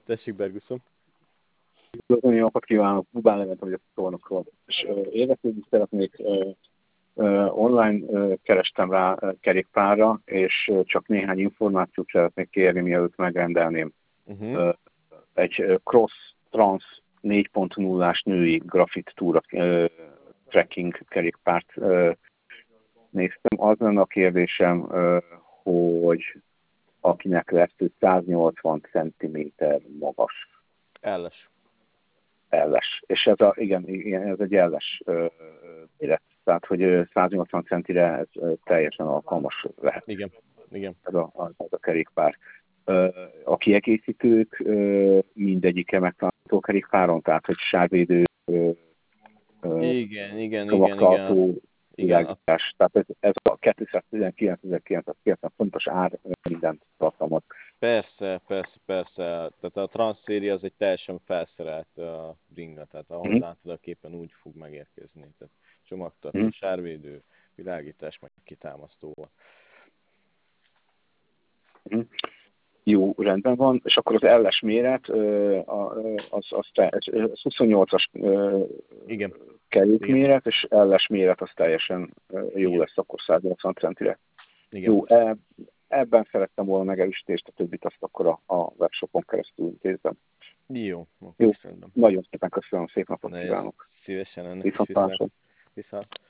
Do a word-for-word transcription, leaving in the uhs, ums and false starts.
Tessék, Berguszom. Nagyon jókat kívánok, Bubán Levent vagyok Szolnokról. És uh, érdeklődni szeretnék, uh, uh, online uh, kerestem rá uh, kerékpárra, és uh, csak néhány információt szeretnék kérni, mielőtt megrendelném. Uh-huh. Uh, egy uh, Cross Trans négy pont nullás női grafit túra uh, trekking kerékpárt uh, néztem. Az lenne a kérdésem, uh, hogy akinek lesz száznyolcvan centiméter magas. Elles. Elles. És ez, a, igen, igen, ez egy elles méret. Tehát, hogy száznyolcvan centire ez teljesen alkalmas lehet. Igen, igen. Ez a, ez a kerékpár. A kiegészítők mindegyike megtalálható kerékpáron, tehát, hogy sárvédő, igen, igen, szavaktartó, igen, világítás. Tehát ez, ez a kétszáztizenkilencezer-kilencszáz fontos ár mindent tartalmaz. Persze, persze, persze. Tehát a Transzszéria az egy teljesen felszerelt uh, bringa, tehát ahogy Mm. látod a képen úgy fog megérkezni. Tehát csomagtartó, Mm. sárvédő, világítás, meg kitámasztóval. Mm. Jó, rendben van, és akkor az elles méret, az, az, az huszonnyolcas Igen. kerékméret, és elles méret az teljesen jó Igen. lesz akkor száznyolcvan centire. Igen. Jó, ebben szerettem volna megerősítést, a többit azt akkor a, a webshopon keresztül intézem. Jó, Jó, szerintem. nagyon szépen köszönöm, szép napot Na, kívánok. szívesen ennek Viszontlátásra. Viszont.